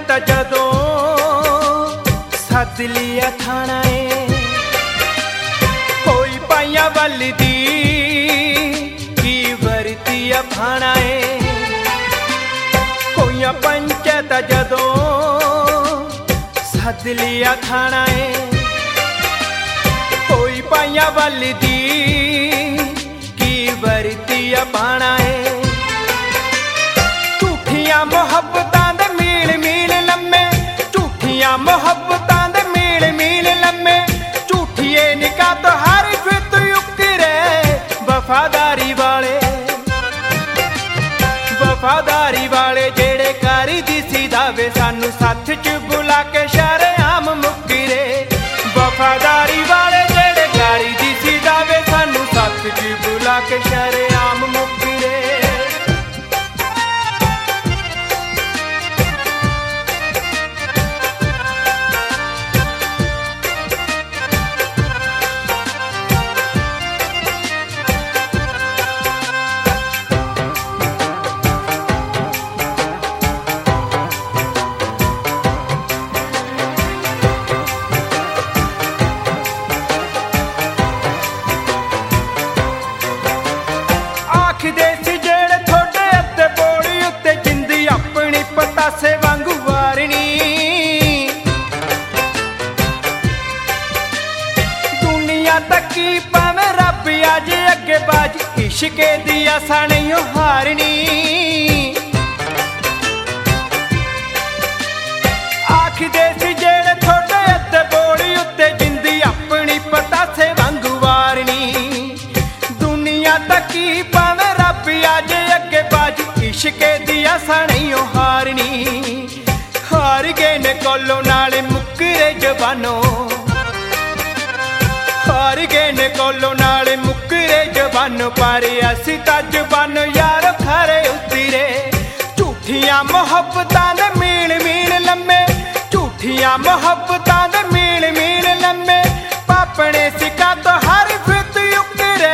ਤਾਂ ਜਦੋਂ ਸੱਦ ਲਿਆ ਥਾਣਾ ਏ ਕੋਈ ਪਾਈਆਂ ਵੱਲ ਦੀ ਕੀ ਵਰਤੀਆ ਖਾਣਾ ਏ ਹੋਈਆਂ ਪੰਚਾਇਤਾਂ ਜਦੋਂ ਸੱਦ ਲਿਆ ਥਾਣਾ ਏ ਕੋਈ ਪਾਈਆਂ ਵੱਲ ਦੀ ਕੀ ਵਰਤੀਆ ਪਾਣਾ ਏ ਝੂਠੀਆਂ ਮੁਹੱਬਤਾਂ ਦੇ ਮੀਲ ਮੀਲ ਲੰਮੇ ਝੂਠੀਆਂ ਮੁਹੱਬਤਾਂ ਦੇ ਮੀਲ ਮੀਲ ਲੰਮੇ ਝੂਠੀਏ ਨਿਕਾਹ ਤੋਂ ਹਰ ਫਿੱਤ ਉਕਰੇ ਵਫਾਦਾਰੀ ਵਾਲੇ ਜਿਹੜੇ ਕਰੀ ਦੀ ਸੀ ਦਾਵੇ ਸਾਨੂੰ ਸੱਥ ਚ ਬੁਲਾ ਕੇ ਸ਼ਰੇਆਮ ਮੁਕਰੇ ਵਫਾਦਾਰੀ ਵਾਲੇ ਜਿਹੜੇ ਕਰੀ ਦੀ ਸੀ ਦਾਵੇ ਸਾਨੂੰ ਸੱਥ ਚ ਬੁਲਾ ਕੇ ਸ਼ਰੇਆਮ ਮੁਕਰੇ ਆਖਦੇ ਸੀ ਜਿਹੜੇ ਥੋੜੇ ਅੱਤੇ ਬੋਲੀ ਉੱਤੇ ਜਿੰਦੀ ਆਪਣੀ ਪਤਾਸੇ ਵਾਂਗੂ ਵਾਰਨੀ ਦੁਨੀਆ ਤੱਕੀ ਭਾਵੇਂ ਰੱਬ ਅੱਜ ਅੱਗੇ ਬਾਜ ਇਸ਼ਕੇ ਦੀ ਆਸਾ ਨਹੀਂ ਹਾਰਨੀ ਆਖਦੇ ਸੀ ਜਿਹੜੇ ਥੋੜੇ ਅੱਤੇ ਬੋਲੀ ਉੱਤੇ ਜਿੰਦੀ ਆਪਣੀ ਪਤਾਸੇ ਵਾਂਗੂ ਵਾਰਨੀ ਦੁਨੀਆ ਤੱਕੀ ਭਾਵੇਂ ਰੱਬ ਅੱਜ ਅੱਗੇ ਬਾਜ ਇਸ਼ਕੇ ਦੀ ਆਸਾ ਨਹੀਂ ਹਾਰਨੀ ਹਾਰ ਗਏ ਨੇ ਕੋਲੋਂ ਨਾਲੇ ਮੁੱਕਰੇ ਜ਼ਬਾਨੋਂ ਹਾਰ ਗਏ ਨੇ ਕੋਲੋਂ ਨਾਲੇ ਮੁੱਕਰੇ ਜ਼ਬਾਨੋਂ ਪਰ ਅਸੀਂ ਤਾਂ ਜ਼ਬਾਨ ਯਾਰ ਖਰੇ ਉਤਰੇ ਝੂਠੀਆਂ ਮੁਹੱਬਤਾਂ ਦੇ ਮੀਲ ਮੀਲ ਲੰਮੇ ਝੂਠੀਆਂ ਮੁਹੱਬਤਾਂ ਦੇ ਮੀਲ ਮੀਲ ਲੰਮੇ ਪਾਪਣੇ ਸਿੱਕਾ ਤੋਂ ਹਰ ਫਿੱਤ ਉਕਰੇ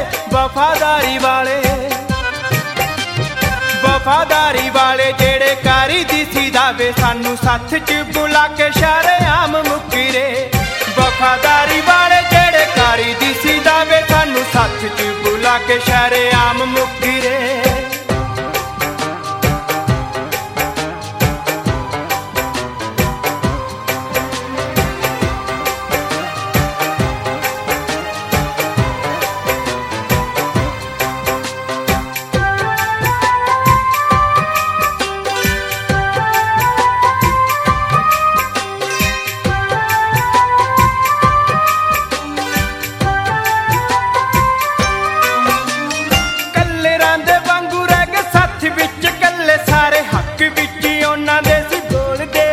ਵਫਾਦਾਰੀ ਵਾਲੇ ਜਿਹੜੇ ਕਰੀ ਦੀ ਸੀ ਦਾਵੇ ਸਾਨੂੰ ਸੱਥ ਚ ਬੁਲਾ ਕੇ ਸ਼ਰੇਆਮ ਮੁਕਰੇ ਵਫਾਦਾਰੀ ਵਾਲੇ ਜਿਹੜੇ ਕਰੀ ਦੀ ਸੀ ਦਾਵੇ ਸਾਨੂੰ ਸੱਥ ਚ ਬੁਲਾ ਕੇ ਸ਼ਰੇਆਮ ਮੁਕਰੇ ਵਿੱਚ ਕੱਲੇ ਸਾਰੇ ਹੱਕ ਵਿੱਚ ਉਹਨਾਂ ਦੇ ਸੀ ਬੋਲਦੇ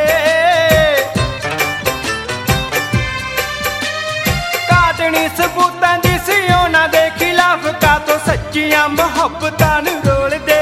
ਕਾਟਣੀ ਸਬੂਤਾਂ ਦੀ ਸੀ ਉਹਨਾਂ ਦੇ ਖਿਲਾਫ ਕਾਤੋਂ ਸੱਚੀਆਂ ਮੁਹੱਬਤਾਂ ਨੂੰ ਰੋਲਦੇ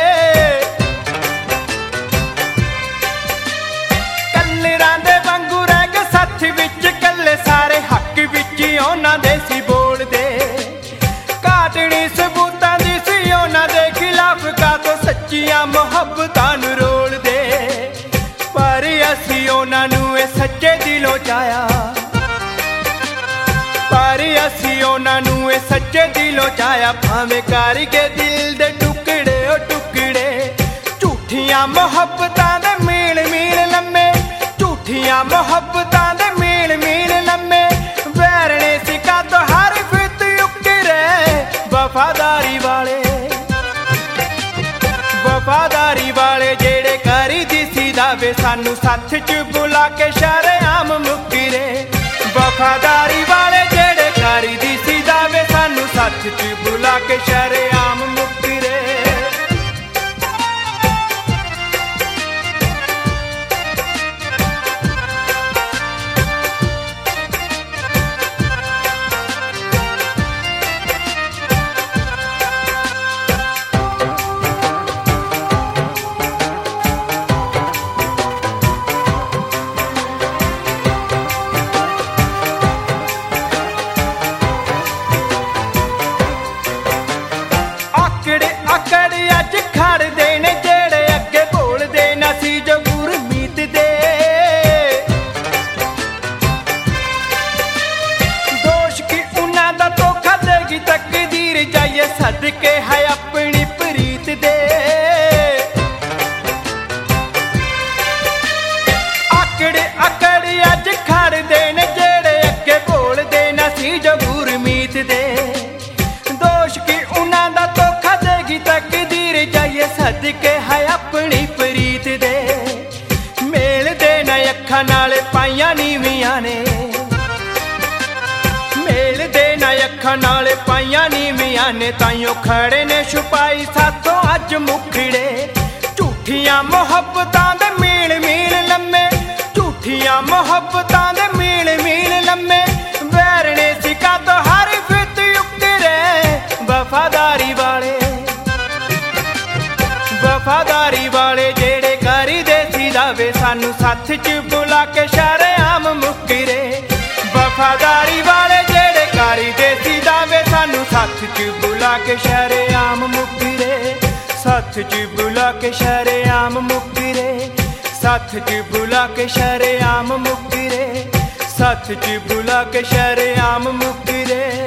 ਕੱਲੇਰਾਂ ਦੇ ਵਾਂਗੂ ਰਹਿ ਕੇ ਸੱਥ ਵਿੱਚ ਕੱਲੇ ਸਾਰੇ ਹੱਕ ਵਿੱਚ ਉਹਨਾਂ ਦੇ ਸੀ ਬੋਲਦੇ ਕਾਟਣੀ ਸਬੂਤਾਂ ਦੀ ਸੀ ਉਹਨਾਂ ਦੇ ਖਿਲਾਫ ਕਾਤੋਂ ਸੱਚੀਆਂ ਮੁਹੱਬਤਾਂ ਨੂੰ ਰੋਲਦੇ ਪਰ ਅਸੀਂ ਉਹਨਾਂ ਨੂੰ ਇਹ ਸੱਚੇ ਦਿਲੋਂ ਚਾਹਿਆ ਪਰ ਅਸੀਂ ਉਹਨਾਂ ਨੂੰ ਇਹ ਸੱਚੇ ਦਿਲੋਂ ਚਾਹਿਆ ਭਾਵੇਂ ਕਰਕੇ ਦਿਲ ਦੇ ਟੁਕੜੇ ਉਹ ਟੁਕੜੇ ਝੂਠੀਆਂ ਮੁਹੱਬਤਾਂ ਦੇ ਮੀਲ ਮੀਲ ਲੰਮੇ ਝੂਠੀਆਂ ਮੁਹੱਬਤਾਂ ਦੇ ਮੀਲ ਮੀਲ ਲੰਮੇ ਵੈਰਣੇ ਸਿੱਕਾ ਤੋਂ ਹਰ ਫਿੱਤ ਉਕਰੇ ਵਫਾਦਾਰੀ ਵਾਲੇ ਜਿਹੜੇ ਕਰੀ ਦੀ ਸੀ ਦਾਵੇ ਸਾਨੂੰ ਸੱਥ ਚ ਬੁਲਾ ਕੇ ਸ਼ਰੇਆਮ ਮੁਕਰੇ ਵਫਾਦਾਰੀ ਵਾਲੇ ਜਿਹੜੇ ਕਰੀ ਦੀ ਸੀ ਦਾਵੇ ਸਾਨੂੰ ਸੱਥ ਚ ਬੁਲਾ ਕੇ ਸ਼ਰੇਆਮ ਮੁਕਰੇ सदके है अपनी प्रीत दे। मेल दे न अखां नाल पाइयां नीवियां ने, मेल दे न अखां नाल पाइयां नीवियां ने, ताइयों खड़े ने छुपाई साथों अज मुखड़े। झूठियां मुहब्बतां दे मील मील लम्मे, झूठियां मुहब्बतां दे मील मील लम्मे, वैरने सिका तो हर फित उकरे। वफादारी वाले, वफादारी वाले जेड़े करी दे सी दावे, सानू साथ च बुला के शरेआम मुकरे। वफादारी वाले जेड़े करी दे सी दावे, सानू साथ च बुला के शरेआम मुकरे। साथ च बुला के शरेआम मुकरे, साथ च बुला के शरेआम मुकरे, साथ च बुला के शरेआम मुकरे।